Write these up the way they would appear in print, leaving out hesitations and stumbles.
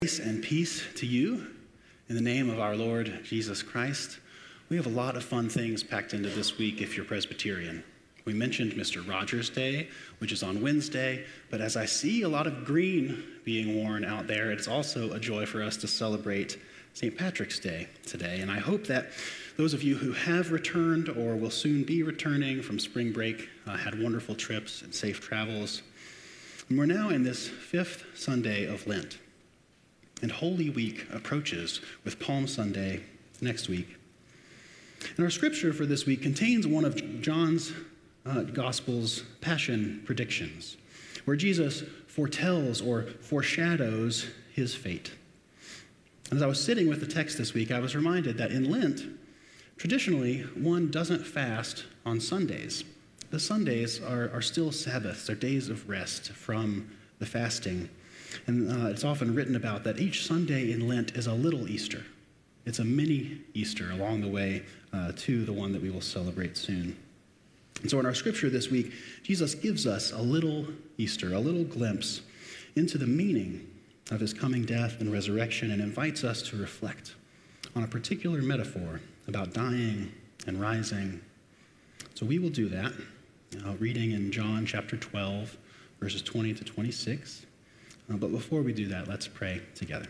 Grace and peace to you in the name of our Lord Jesus Christ. We have a lot of fun things packed into this week if you're Presbyterian. We mentioned Mr. Rogers Day, which is on Wednesday, but as I see a lot of green being worn out there, it's also a joy for us to celebrate St. Patrick's Day today. And I hope that those of you who have returned or will soon be returning from spring break had wonderful trips and safe travels. And we're now in this fifth Sunday of Lent. And Holy Week approaches with Palm Sunday next week. And our scripture for this week contains one of John's Gospel's passion predictions, where Jesus foretells or foreshadows his fate. And as I was sitting with the text this week, I was reminded that in Lent, traditionally, one doesn't fast on Sundays. The Sundays are still Sabbaths, they're days of rest from the fasting. And it's often written about that each Sunday in Lent is a little Easter. It's a mini Easter along the way to the one that we will celebrate soon. And so in our scripture this week, Jesus gives us a little Easter, a little glimpse into the meaning of his coming death and resurrection, and invites us to reflect on a particular metaphor about dying and rising. So we will do that, reading in John chapter 12, verses 20 to 26. But before we do that, let's pray together.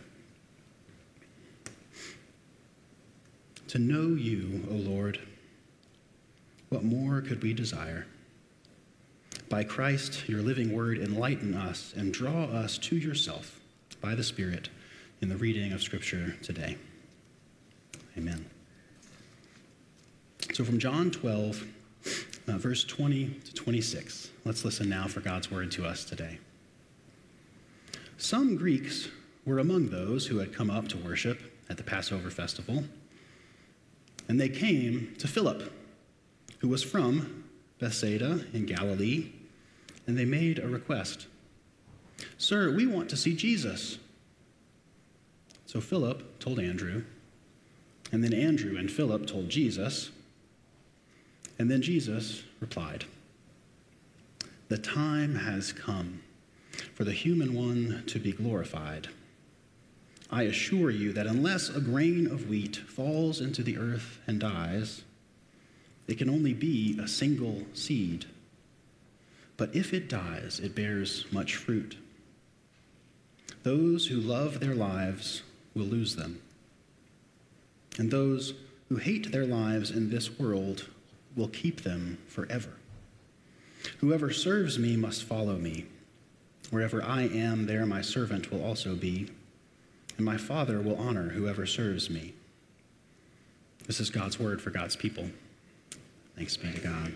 To know you, O Lord, what more could we desire? By Christ, your living word, enlighten us and draw us to yourself by the Spirit in the reading of Scripture today. Amen. So from John 12, verse 20 to 26, let's listen now for God's word to us today. Some Greeks were among those who had come up to worship at the Passover festival, and they came to Philip, who was from Bethsaida in Galilee, and they made a request. "Sir, we want to see Jesus." So Philip told Andrew, and then Andrew and Philip told Jesus, and then Jesus replied, "The time has come for the human one to be glorified. I assure you that unless a grain of wheat falls into the earth and dies, it can only be a single seed. But if it dies, it bears much fruit. Those who love their lives will lose them, and those who hate their lives in this world will keep them forever. Whoever serves me must follow me. Wherever I am, there my servant will also be, and my Father will honor whoever serves me." This is God's word for God's people. Thanks be to God.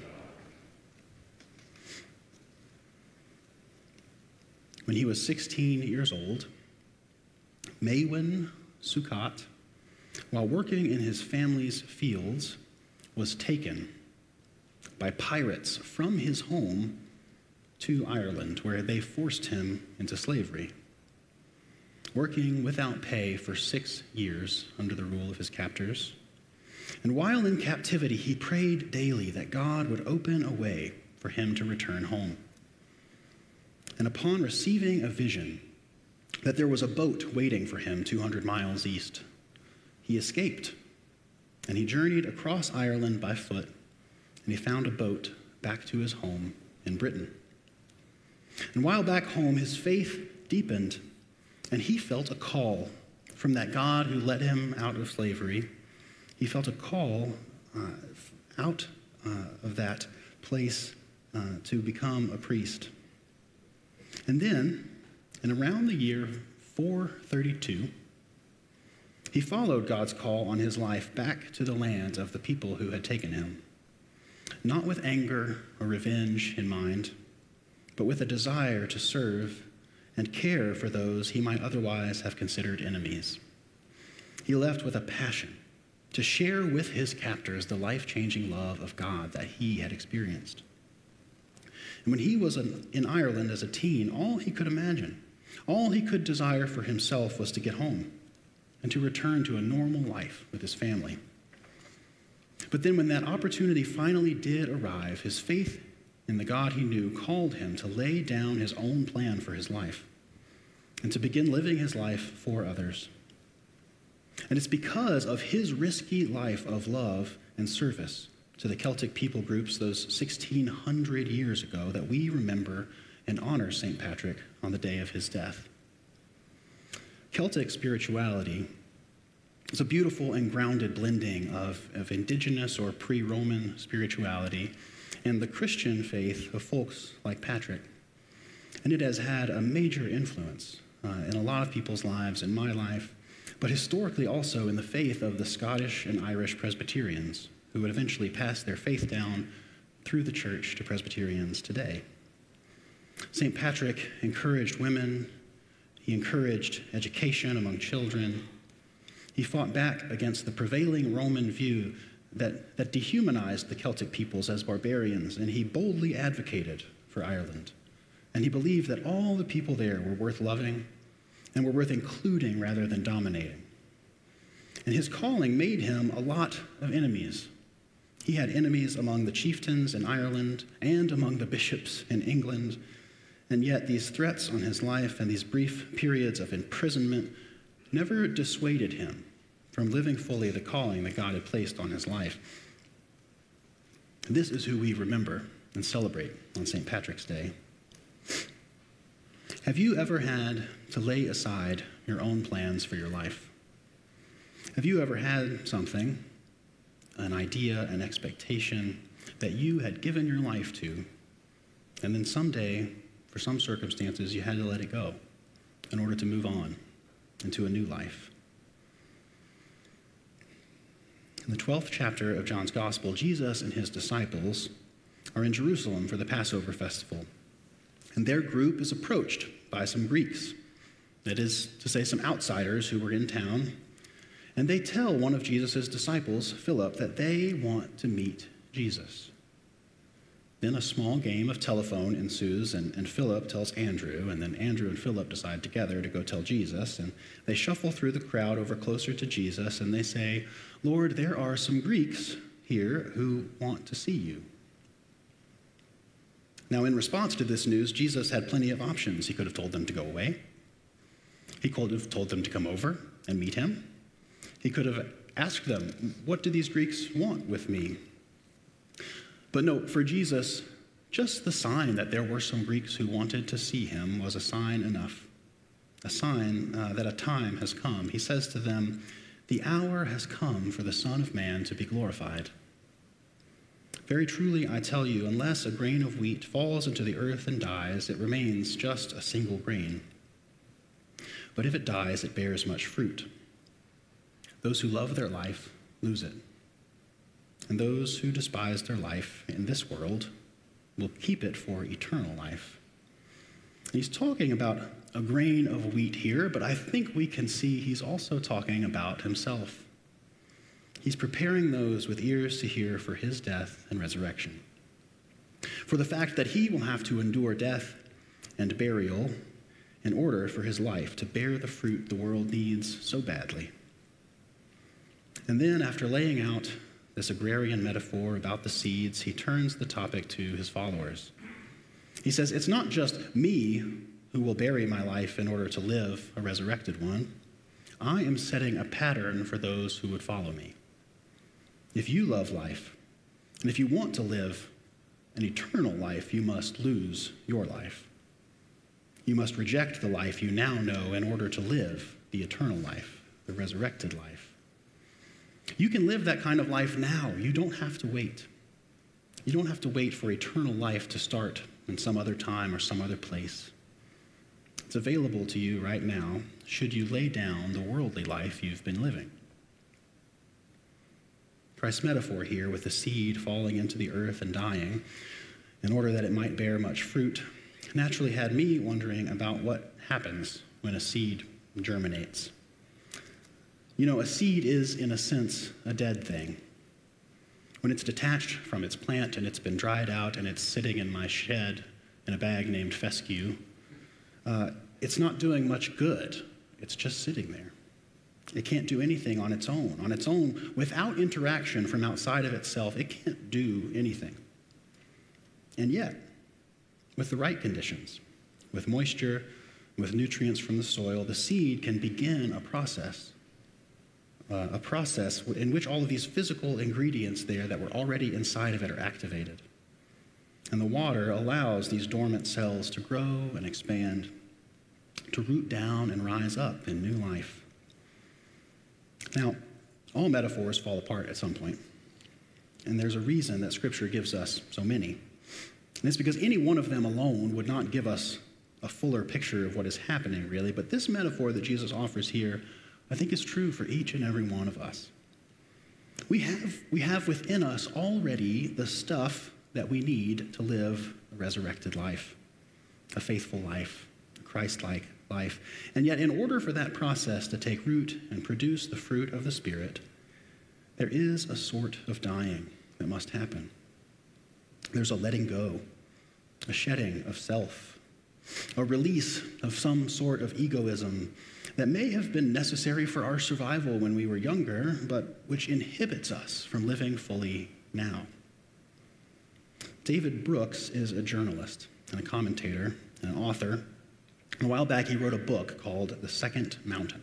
When he was 16 years old, Maewyn Succat, while working in his family's fields, was taken by pirates from his home to Ireland, where they forced him into slavery, working without pay for 6 years under the rule of his captors. And while in captivity, he prayed daily that God would open a way for him to return home. And upon receiving a vision that there was a boat waiting for him 200 miles east, he escaped, and he journeyed across Ireland by foot, and he found a boat back to his home in Britain. And while back home, his faith deepened, and he felt a call from that God who led him out of slavery. He felt a call out of that place to become a priest. And then, in around the year 432, he followed God's call on his life back to the land of the people who had taken him, not with anger or revenge in mind, but with a desire to serve and care for those he might otherwise have considered enemies. He left with a passion to share with his captors the life-changing love of God that he had experienced. And when he was in Ireland as a teen, all he could imagine, all he could desire for himself was to get home and to return to a normal life with his family. But then when that opportunity finally did arrive, his faith in the God he knew called him to lay down his own plan for his life. and to begin living his life for others. And it's because of his risky life of love and service to the Celtic people groups those 1,600 years ago that we remember and honor St. Patrick on the day of his death. Celtic spirituality is a beautiful and grounded blending of indigenous or pre-Roman spirituality and the Christian faith of folks like Patrick. And it has had a major influence in a lot of people's lives, in my life, but historically also in the faith of the Scottish and Irish Presbyterians, who would eventually pass their faith down through the church to Presbyterians today. St. Patrick encouraged women. He encouraged education among children. He fought back against the prevailing Roman view that dehumanized the Celtic peoples as barbarians, and he boldly advocated for Ireland. And he believed that all the people there were worth loving and were worth including rather than dominating. And his calling made him a lot of enemies. He had enemies among the chieftains in Ireland and among the bishops in England, and yet these threats on his life and these brief periods of imprisonment never dissuaded him from living fully the calling that God had placed on his life. This is who we remember and celebrate on St. Patrick's Day. Have you ever had to lay aside your own plans for your life? Have you ever had something, an idea, an expectation that you had given your life to, and then someday, for some circumstances, you had to let it go in order to move on into a new life? In the 12th chapter of John's Gospel, Jesus and his disciples are in Jerusalem for the Passover festival. And their group is approached by some Greeks, that is to say, some outsiders who were in town. And they tell one of Jesus' disciples, Philip, that they want to meet Jesus. Then a small game of telephone ensues, and Philip tells Andrew, and then Andrew and Philip decide together to go tell Jesus, and they shuffle through the crowd over closer to Jesus, and they say, "Lord, there are some Greeks here who want to see you." Now, in response to this news, Jesus had plenty of options. He could have told them to go away. He could have told them to come over and meet him. He could have asked them, "What do these Greeks want with me?" But no, for Jesus, just the sign that there were some Greeks who wanted to see him was a sign enough, a sign that a time has come. He says to them, "The hour has come for the Son of Man to be glorified. Very truly, I tell you, unless a grain of wheat falls into the earth and dies, it remains just a single grain. But if it dies, it bears much fruit. Those who love their life lose it. And those who despise their life in this world will keep it for eternal life." And he's talking about a grain of wheat here, but I think we can see he's also talking about himself. He's preparing those with ears to hear for his death and resurrection, for the fact that he will have to endure death and burial in order for his life to bear the fruit the world needs so badly. And then, after laying out this agrarian metaphor about the seeds, he turns the topic to his followers. He says, "It's not just me who will bury my life in order to live a resurrected one. I am setting a pattern for those who would follow me. If you love life, and if you want to live an eternal life, you must lose your life. You must reject the life you now know in order to live the eternal life, the resurrected life. You can live that kind of life now. You don't have to wait. You don't have to wait for eternal life to start in some other time or some other place. It's available to you right now, should you lay down the worldly life you've been living." Christ's metaphor here with the seed falling into the earth and dying in order that it might bear much fruit naturally had me wondering about what happens when a seed germinates. You know, a seed is, in a sense, a dead thing. When it's detached from its plant and it's been dried out and it's sitting in my shed in a bag named fescue, it's not doing much good. It's just sitting there. It can't do anything on its own. On its own, without interaction from outside of itself, it can't do anything. And yet, with the right conditions, with moisture, with nutrients from the soil, the seed can begin a process in which all of these physical ingredients there that were already inside of it are activated. And the water allows these dormant cells to grow and expand, to root down and rise up in new life. Now, all metaphors fall apart at some point, and there's a reason that Scripture gives us so many. And it's because any one of them alone would not give us a fuller picture of what is happening, really. But this metaphor that Jesus offers here, I think, is true for each and every one of us. We have within us already the stuff that we need to live a resurrected life, a faithful life, a Christ-like life. And yet, in order for that process to take root and produce the fruit of the Spirit, there is a sort of dying that must happen. There's a letting go, a shedding of self, a release of some sort of egoism that may have been necessary for our survival when we were younger, but which inhibits us from living fully now. David Brooks is a journalist and a commentator and an author. A while back, he wrote a book called The Second Mountain.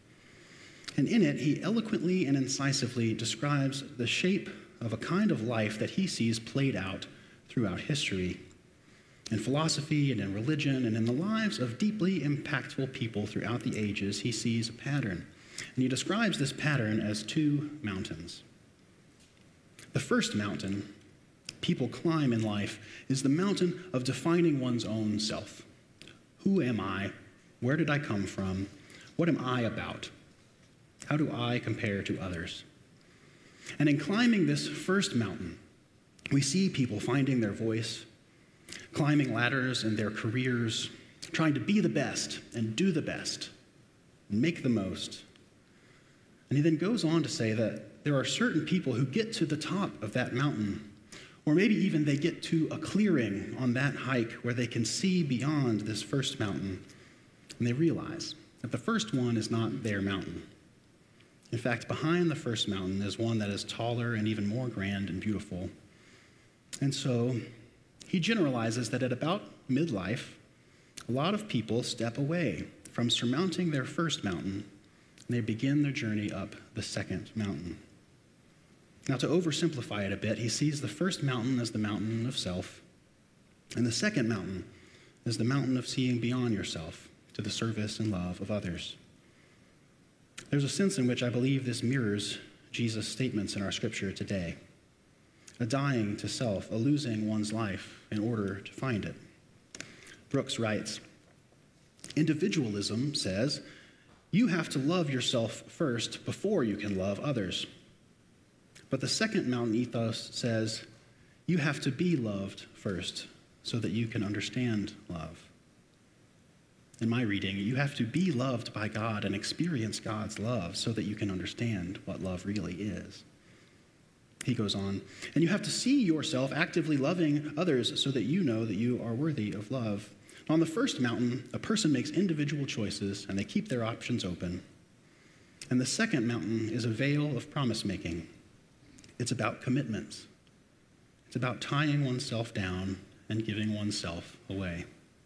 And in it, he eloquently and incisively describes the shape of a kind of life that he sees played out throughout history, in philosophy and in religion and in the lives of deeply impactful people throughout the ages. He sees a pattern. And he describes this pattern as two mountains. The first mountain people climb in life is the mountain of defining one's own self. Who am I? Where did I come from? What am I about? How do I compare to others? And in climbing this first mountain, we see people finding their voice, climbing ladders in their careers, trying to be the best and do the best and make the most. And he then goes on to say that there are certain people who get to the top of that mountain, or maybe even they get to a clearing on that hike where they can see beyond this first mountain, and they realize that the first one is not their mountain. In fact, behind the first mountain is one that is taller and even more grand and beautiful. And so he generalizes that at about midlife, a lot of people step away from surmounting their first mountain, and they begin their journey up the second mountain. Now, to oversimplify it a bit, he sees the first mountain as the mountain of self, and the second mountain as the mountain of seeing beyond yourself to the service and love of others. There's a sense in which I believe this mirrors Jesus' statements in our scripture today. A dying to self, a losing one's life in order to find it. Brooks writes, individualism says you have to love yourself first before you can love others. But the second mountain ethos says you have to be loved first so that you can understand love. In my reading, you have to be loved by God and experience God's love so that you can understand what love really is. He goes on, and you have to see yourself actively loving others so that you know that you are worthy of love. On the first mountain, a person makes individual choices and they keep their options open. And the second mountain is a veil of promise-making. It's about commitments. It's about tying oneself down and giving oneself away.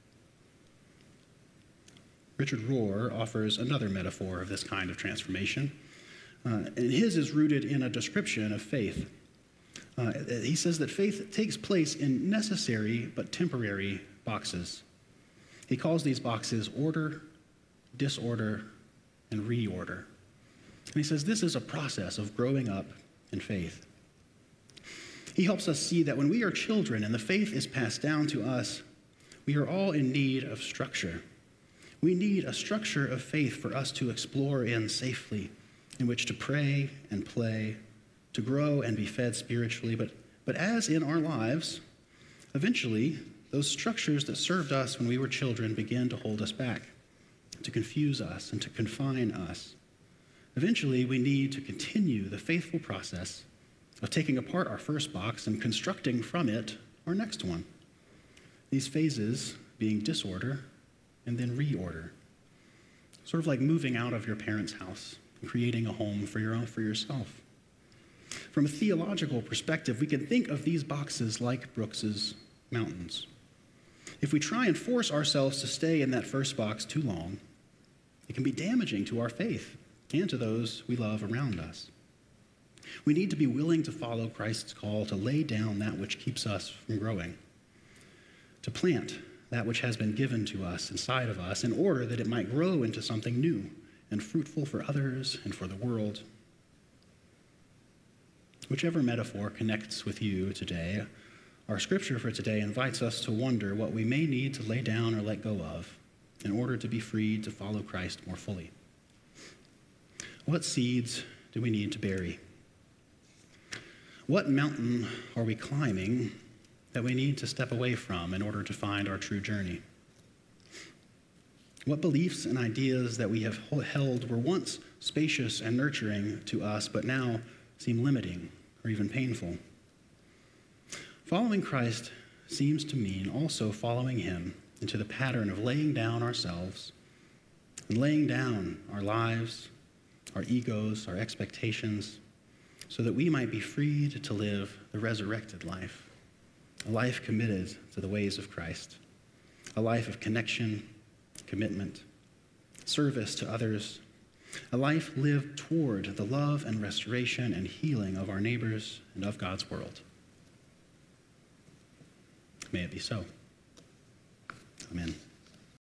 Richard Rohr offers another metaphor of this kind of transformation. And his is rooted in a description of faith. He says that faith takes place in necessary but temporary boxes. He calls these boxes order, disorder, and reorder. And he says this is a process of growing up in faith. He helps us see that when we are children and the faith is passed down to us, we are all in need of structure. We need a structure of faith for us to explore in safely, in which to pray and play, to grow and be fed spiritually. But as in our lives, eventually, those structures that served us when we were children begin to hold us back, to confuse us and to confine us. Eventually, we need to continue the faithful process of taking apart our first box and constructing from it our next one. These phases being disorder and then reorder. Sort of like moving out of your parents' house and creating a home for yourself. From a theological perspective, we can think of these boxes like Brooks's mountains. If we try and force ourselves to stay in that first box too long, it can be damaging to our faith and to those we love around us. We need to be willing to follow Christ's call to lay down that which keeps us from growing, to plant that which has been given to us inside of us in order that it might grow into something new and fruitful for others and for the world. Whichever metaphor connects with you today, our scripture for today invites us to wonder what we may need to lay down or let go of in order to be freed to follow Christ more fully. What seeds do we need to bury? What mountain are we climbing that we need to step away from in order to find our true journey? What beliefs and ideas that we have held were once spacious and nurturing to us, but now seem limiting or even painful? Following Christ seems to mean also following him into the pattern of laying down ourselves and laying down our lives, our egos, our expectations, so that we might be freed to live the resurrected life, a life committed to the ways of Christ, a life of connection, commitment, service to others, a life lived toward the love and restoration and healing of our neighbors and of God's world. May it be so. Amen.